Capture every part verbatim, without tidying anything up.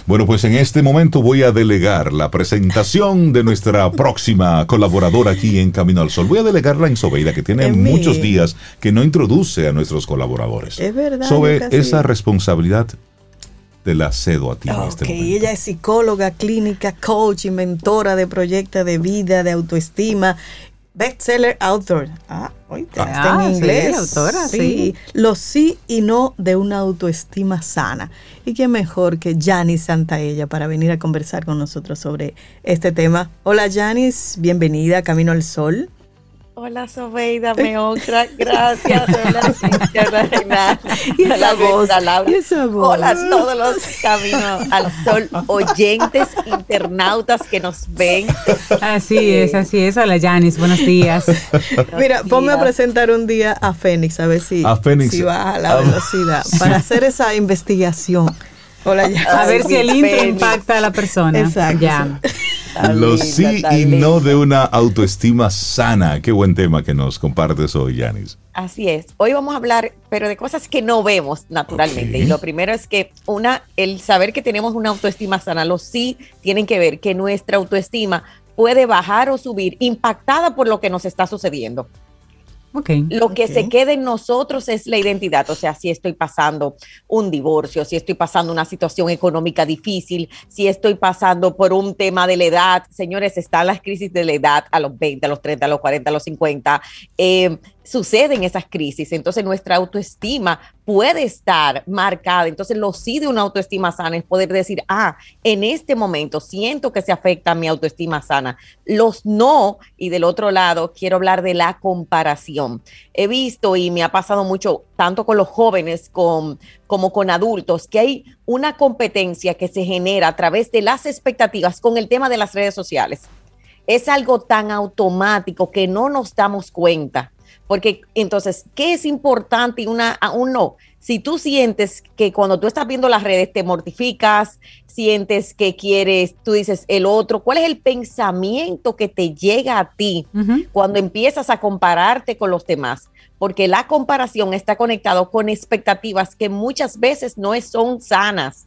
Bueno, pues en este momento voy a delegar la presentación de nuestra próxima colaboradora aquí en Camino al Sol. Voy a delegarla en Sobeida, que tiene en muchos mí. días que no introduce a nuestros colaboradores. Es verdad. Sobe, casi... esa responsabilidad te la cedo a ti en okay, este momento. Ella es psicóloga clínica, coach, inventora de proyectos de vida, de autoestima, bestseller author. Ah, oíste, Ah, está en inglés. Sí, autora, sí. sí. Los sí y no de una autoestima sana. Y qué mejor que Yanis Santaella para venir a conversar con nosotros sobre este tema. Hola Yanis, bienvenida a Camino al Sol. Hola Sobeida, me honra, gracias. Hola Cintia, hola Renata, Y esa hola voz, Brenda, Laura. y esa voz. Hola a todos los Caminos al Sol oyentes, internautas que nos ven. Así es, así es. Hola Yanis, buenos días. Mira, ponme a presentar un día a Fénix, a ver si, A Fénix. si baja la velocidad, para hacer esa investigación. Hola, Yanis. A ver si el intro Fénix. impacta a la persona. Exacto. Ya. Tan Los linda, sí tan y linda. no de una autoestima sana. Qué buen tema que nos compartes hoy, Yanis. Así es. Hoy vamos a hablar, pero de cosas que no vemos naturalmente. Ok. Y lo primero es que una, el saber que tenemos una autoestima sana, los sí tienen que ver que nuestra autoestima puede bajar o subir impactada por lo que nos está sucediendo. Okay. Lo que Ok. se queda en nosotros es la identidad, o sea, si estoy pasando un divorcio, si estoy pasando una situación económica difícil, si estoy pasando por un tema de la edad, señores, están las crisis de la edad a los veinte, a los treinta, a los cuarenta, a los cincuenta, eh, suceden esas crisis, entonces nuestra autoestima puede estar marcada, entonces lo sí de una autoestima sana es poder decir, ah, en este momento siento que se afecta mi autoestima sana, los no, y del otro lado quiero hablar de la comparación. He visto y me ha pasado mucho, tanto con los jóvenes con, como con adultos, que hay una competencia que se genera a través de las expectativas con el tema de las redes sociales. Es algo tan automático que no nos damos cuenta. Porque entonces, ¿qué es importante y una, aún no? Si tú sientes que cuando tú estás viendo las redes te mortificas, sientes que quieres, tú dices el otro, ¿cuál es el pensamiento que te llega a ti Uh-huh. cuando empiezas a compararte con los demás? Porque la comparación está conectado con expectativas que muchas veces no son sanas.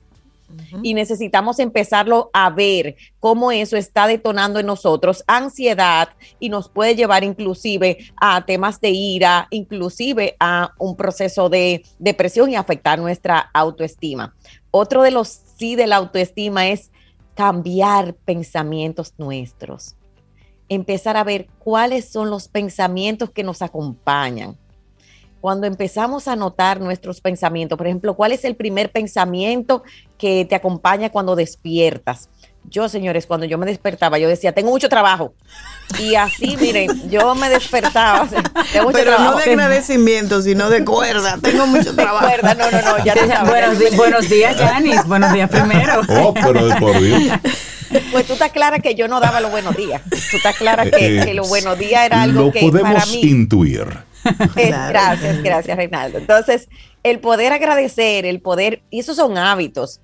Y necesitamos empezarlo a ver cómo eso está detonando en nosotros ansiedad y nos puede llevar inclusive a temas de ira, inclusive a un proceso de depresión y afectar nuestra autoestima. Otro de los sí de la autoestima es cambiar pensamientos nuestros. Empezar a ver cuáles son los pensamientos que nos acompañan. Cuando empezamos a notar nuestros pensamientos, por ejemplo, ¿cuál es el primer pensamiento que te acompaña cuando despiertas? Yo, señores, cuando yo me despertaba, yo decía, tengo mucho trabajo. Y así, miren, yo me despertaba. Tengo mucho Pero trabajo. no de agradecimiento, sino de cuerda. Tengo mucho trabajo. Recuerda, no, no, no, ya te sabes. Buenos, di- buenos días, Yanis. Buenos días primero. Oh, pero por Dios. Pues tú estás clara que yo no daba los buenos días. Tú estás clara que, Eh, que los buenos días era algo Lo que podemos para mí... intuir. Es, Claro. Gracias, gracias, Reinaldo. Entonces, el poder agradecer, el poder, y esos son hábitos.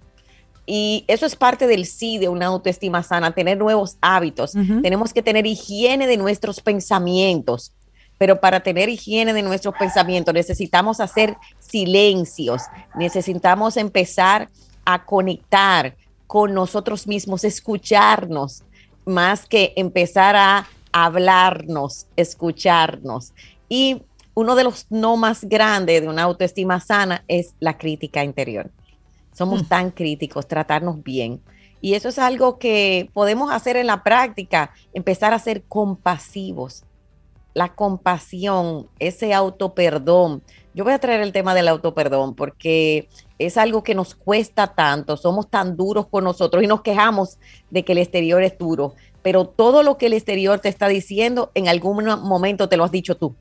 Y eso es parte del sí de una autoestima sana, tener nuevos hábitos. Uh-huh. Tenemos que tener higiene de nuestros pensamientos. Pero para tener higiene de nuestros pensamientos necesitamos hacer silencios, necesitamos empezar a conectar con nosotros mismos, escucharnos, más que empezar a hablarnos, escucharnos. Y uno de los no más grandes de una autoestima sana es la crítica interior. Somos mm. tan críticos, tratarnos bien. Y eso es algo que podemos hacer en la práctica, empezar a ser compasivos. La compasión, ese autoperdón. Yo voy a traer el tema del autoperdón porque es algo que nos cuesta tanto, somos tan duros con nosotros y nos quejamos de que el exterior es duro, pero todo lo que el exterior te está diciendo, en algún momento te lo has dicho tú.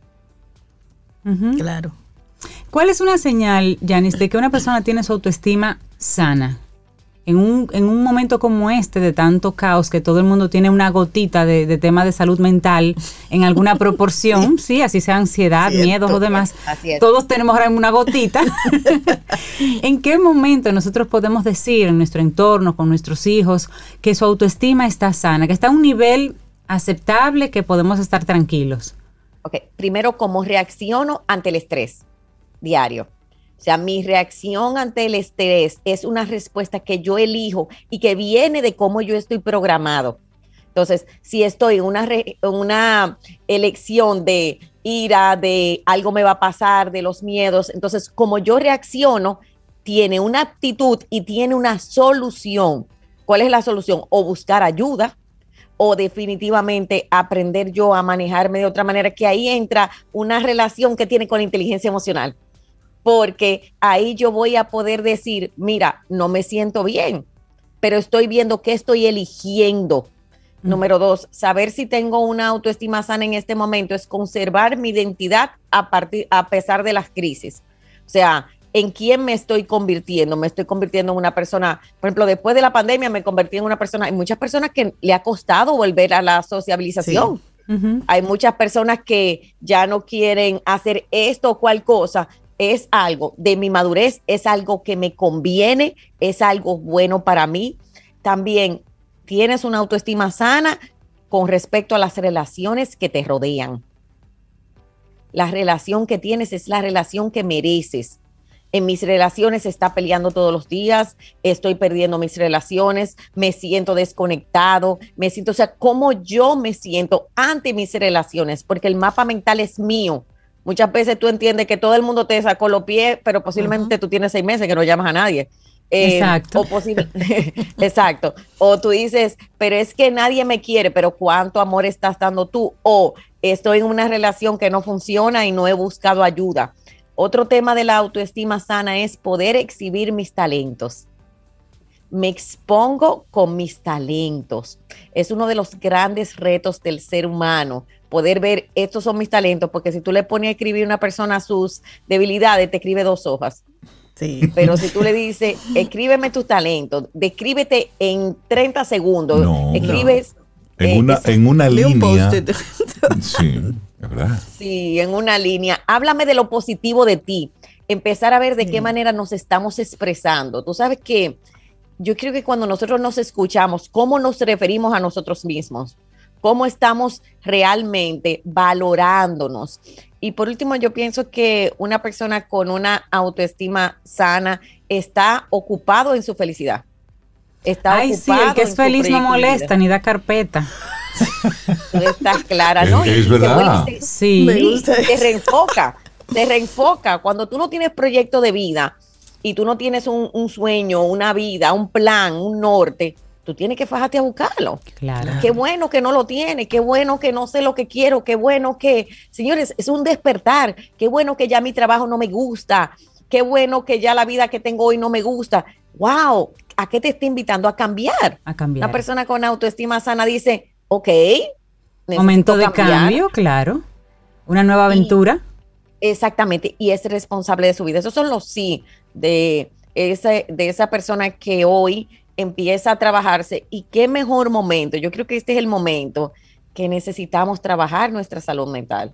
Uh-huh. Claro. ¿Cuál es una señal, Yanis, de que una persona tiene su autoestima sana? En un, en un momento como este de tanto caos, que todo el mundo tiene una gotita de, de tema de salud mental en alguna proporción, sí, sí así sea ansiedad, Cierto. miedos o demás, Así es. todos tenemos ahora una gotita. ¿En qué momento nosotros podemos decir en nuestro entorno, con nuestros hijos, que su autoestima está sana, que está a un nivel aceptable, que podemos estar tranquilos? Ok, primero, ¿cómo reacciono ante el estrés diario? O sea, mi reacción ante el estrés es una respuesta que yo elijo y que viene de cómo yo estoy programado. Entonces, si estoy en una, re, una elección de ira, de algo me va a pasar, de los miedos, entonces como yo reacciono, tiene una actitud y tiene una solución. ¿Cuál es la solución? O buscar ayuda, o definitivamente aprender yo a manejarme de otra manera, que ahí entra una relación que tiene con la inteligencia emocional. Porque ahí yo voy a poder decir, mira, no me siento bien, pero estoy viendo qué estoy eligiendo. Mm. Número dos, saber si tengo una autoestima sana en este momento es conservar mi identidad a, partir, a pesar de las crisis. O sea, ¿en quién me estoy convirtiendo? Me estoy convirtiendo en una persona, por ejemplo, después de la pandemia me convertí en una persona, hay muchas personas que le ha costado volver a la sociabilización. Sí. Uh-huh. Hay muchas personas que ya no quieren hacer esto o cual cosa. Es algo de mi madurez, es algo que me conviene, es algo bueno para mí. También tienes una autoestima sana con respecto a las relaciones que te rodean. La relación que tienes es la relación que mereces. En mis relaciones se está peleando todos los días, estoy perdiendo mis relaciones, me siento desconectado, me siento, o sea, cómo yo me siento ante mis relaciones, porque el mapa mental es mío. Muchas veces tú entiendes que todo el mundo te sacó los pies, pero posiblemente uh-huh. tú tienes seis meses que no llamas a nadie. Eh, exacto. O posible, exacto. O tú dices, pero es que nadie me quiere, pero ¿cuánto amor estás dando tú? O estoy en una relación que no funciona y no he buscado ayuda. Otro tema de la autoestima sana es poder exhibir mis talentos. Me expongo con mis talentos. Es uno de los grandes retos del ser humano, poder ver, estos son mis talentos, porque si tú le pones a escribir a una persona sus debilidades, te escribe dos hojas. Sí. Pero si tú le dices, escríbeme tus talentos, descríbete en treinta segundos, no, escribes... No. En, eh, una, es, en una línea. Sí, ¿verdad? Sí, en una línea. Háblame de lo positivo de ti. Empezar a ver de sí. qué manera nos estamos expresando. Tú sabes que yo creo que cuando nosotros nos escuchamos, cómo nos referimos a nosotros mismos, cómo estamos realmente valorándonos. Y por último, yo pienso que una persona con una autoestima sana está ocupado en su felicidad. Está Ay, sí, el que es feliz no molesta ni da carpeta. Tú estás clara, ¿no? Es, es verdad. Te, sí. Me gusta. Te reenfoca, te reenfoca. Cuando tú no tienes proyecto de vida y tú no tienes un, un sueño, una vida, un plan, un norte, tú tienes que fajarte a buscarlo. Claro. Qué bueno que no lo tiene, qué bueno que no sé lo que quiero, qué bueno que, señores, es un despertar, qué bueno que ya mi trabajo no me gusta, qué bueno que ya la vida que tengo hoy no me gusta. ¡Wow! ¿A qué te está invitando? A cambiar. A cambiar. Una persona con autoestima sana dice, ok, momento de cambiar. Cambio, claro. Una nueva aventura. Y, exactamente, y es responsable de su vida. Esos son los sí de, ese, de esa persona que hoy empieza a trabajarse. Y qué mejor momento. Yo creo que este es el momento que necesitamos trabajar nuestra salud mental.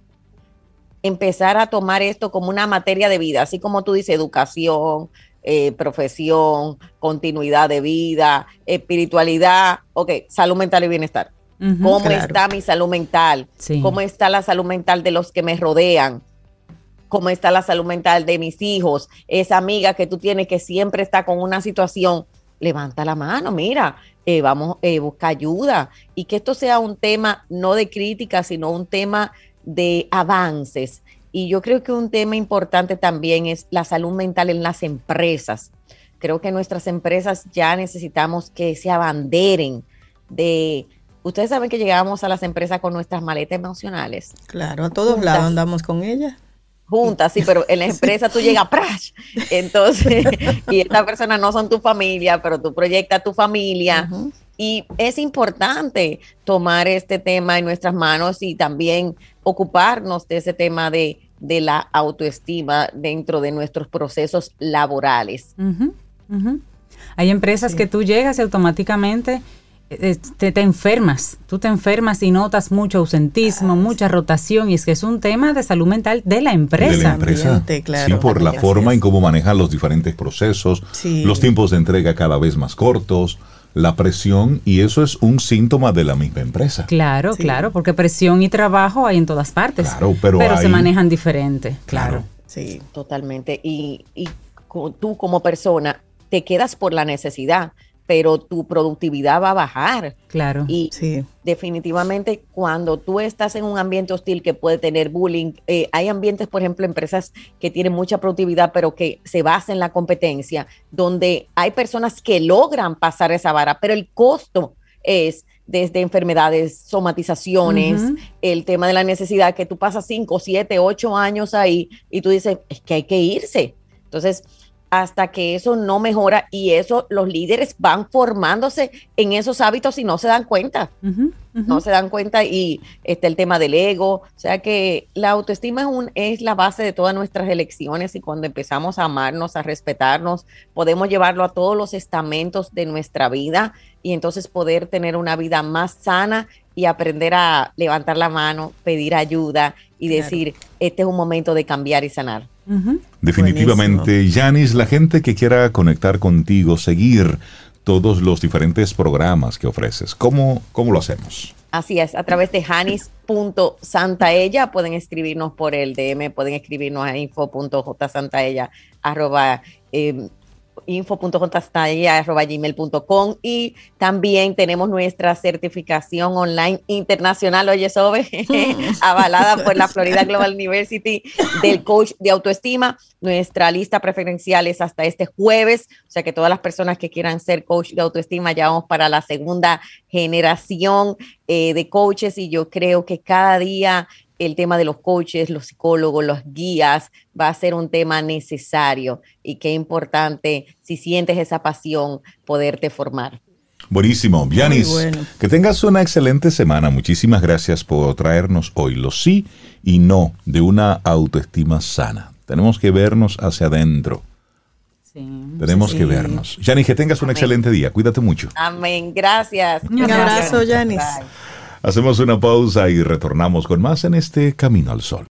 Empezar a tomar esto como una materia de vida, así como tú dices, educación, eh, profesión, continuidad de vida, espiritualidad, ok, salud mental y bienestar. Uh-huh, ¿Cómo claro. está mi salud mental? Sí. ¿Cómo está la salud mental de los que me rodean? ¿Cómo está la salud mental de mis hijos? Esa amiga que tú tienes que siempre está con una situación, levanta la mano, mira, eh, vamos, eh, busca ayuda. Y que esto sea un tema no de crítica, sino un tema de avances. Y yo creo que un tema importante también es la salud mental en las empresas. Creo que nuestras empresas ya necesitamos que se abanderen de... Ustedes saben que llegamos a las empresas con nuestras maletas emocionales. Claro, a todos juntas, lados andamos con ellas. Juntas, sí, pero en la empresa tú llegas, ¡prash! Entonces, y estas personas no son tu familia, pero tú proyectas tu familia. Uh-huh. Y es importante tomar este tema en nuestras manos y también ocuparnos de ese tema de, de la autoestima dentro de nuestros procesos laborales. Uh-huh, uh-huh. Hay empresas sí. que tú llegas y automáticamente eh, te, te enfermas, tú te enfermas y notas mucho ausentismo, ah, mucha sí. rotación, y es que es un tema de salud mental de la empresa. De la empresa, Ambiente, claro, sí, por la forma en cómo manejan los diferentes procesos, sí. los tiempos de entrega cada vez más cortos, la presión, y eso es un síntoma de la misma empresa. Claro, sí. claro, porque presión y trabajo hay en todas partes, claro, pero, pero hay, se manejan diferente, claro. claro. Sí, totalmente. Y, y tú como persona te quedas por la necesidad, pero tu productividad va a bajar. Claro. Y sí. definitivamente cuando tú estás en un ambiente hostil que puede tener bullying, eh, hay ambientes, por ejemplo, empresas que tienen mucha productividad, pero que se basan en la competencia, donde hay personas que logran pasar esa vara, pero el costo es desde enfermedades, somatizaciones, uh-huh. el tema de la necesidad, que tú pasas cinco, siete, ocho años ahí y tú dices, es que hay que irse. Entonces, hasta que eso no mejora, y eso los líderes van formándose en esos hábitos y no se dan cuenta, uh-huh, uh-huh. no se dan cuenta, y está el tema del ego, o sea que la autoestima es, un, es la base de todas nuestras elecciones, y cuando empezamos a amarnos, a respetarnos, podemos llevarlo a todos los estamentos de nuestra vida, y entonces poder tener una vida más sana y aprender a levantar la mano, pedir ayuda y claro. decir, este es un momento de cambiar y sanar. Uh-huh. Definitivamente, Yanis, la gente que quiera conectar contigo, seguir todos los diferentes programas que ofreces, ¿cómo, cómo lo hacemos? Así es, a través de janis punto santaella, pueden escribirnos por el D M, pueden escribirnos a info punto j santaella arroba eh, info punto j santaella arroba gmail punto com, y también tenemos nuestra certificación online internacional, oye Sobe, avalada por la Florida Global University del coach de autoestima. Nuestra lista preferencial es hasta este jueves, o sea que todas las personas que quieran ser coach de autoestima, ya vamos para la segunda generación eh, de coaches, y yo creo que cada día el tema de los coaches, los psicólogos, los guías va a ser un tema necesario, y qué importante, si sientes esa pasión, poderte formar. Buenísimo. Yanis, bueno. Que tengas una excelente semana. Muchísimas gracias por traernos hoy los sí y no de una autoestima sana. Tenemos que vernos hacia adentro. Sí, Tenemos sí. que vernos. Yanis, que tengas un Amén. excelente día. Cuídate mucho. Amén. Gracias. Un abrazo, Yanis. Hacemos una pausa y retornamos con más en este Camino al Sol.